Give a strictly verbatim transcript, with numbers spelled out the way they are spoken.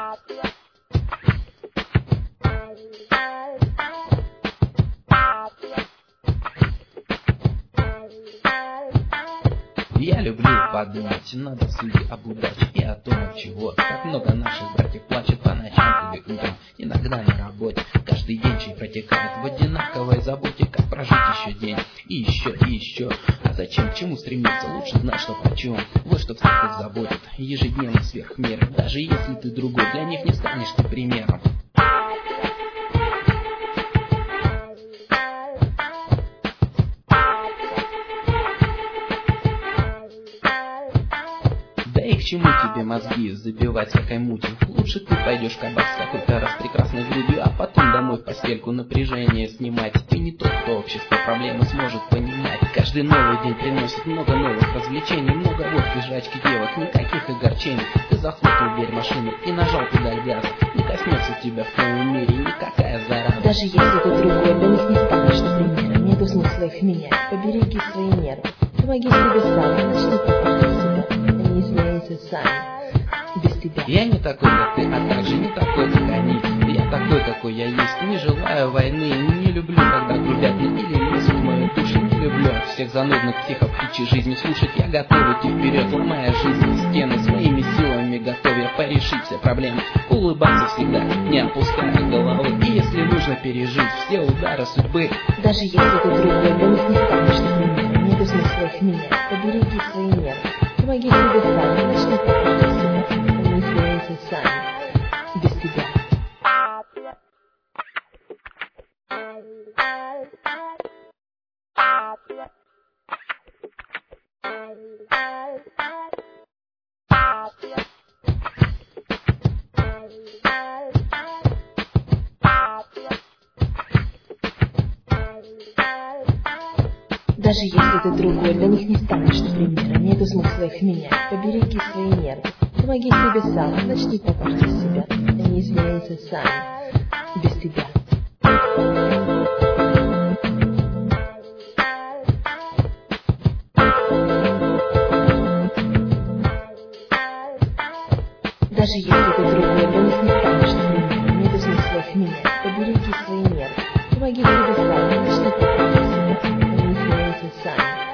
Я люблю подумать на досуге об удаче и о том, от чего. Как много наших братьев плачет по ночам или утром, иногда на работе. Каждый день чей протекает в одинаковой заботе, как прожить еще день, и еще, и еще. А зачем, к чему стремиться, лучше знать, что почем. Вот что всех их заботит, ежедневно сверх меры. Даже если ты другой, для них не станешь ты примером. Да и к чему тебе мозги забивать всякой мутью? Лучше ты пойдешь в кабак с какой-то раз прекрасной грудью, а потом домой в постельку напряжение снимать. Ты не тот, кто общество проблемы сможет понимать. Каждый новый день приносит много новых развлечений, много водки, жрачки, девок, никаких огорчений. Ты захлопнул дверь машины и нажал педаль газа. Не коснется тебя в твоем мире никакая зараза. Даже если ты другой, для них не станешь, например. Нету смысла их менять, побереги свои нервы. Помоги себе сам, начни покупать себя. Они изменяются сами, без тебя. Я не такой, как ты, а также не такой, как они. Я такой, какой я есть, не желаю войны. Не люблю, когда грубят мне или лезут в мою душу. Не люблю от всех занудных психов птичьей жизни слушать. Я готов идти вперед, ломая жизнь стены. Своими силами готов я порешить все проблемы. Улыбаться всегда, не опуская головы. И если нужно пережить все удары судьбы. Даже если ты другой, для них не станешь, например. Нету смысла их менять, побереги свои нервы. Помоги себе сам, начни покупать себя. Они изменяются сами, без тебя. Даже если ты другой, для них не станешь, например. Нету смысла их менять, побереги свои нервы. Помоги себе сам, начни покупать себя. Они изменяются сами, без тебя. Даже если ты другой, для них не станешь, например. Нету смысла их менять, побереги свои нервы. Помоги себе сам, начни покупать себя. Они изменяются сами.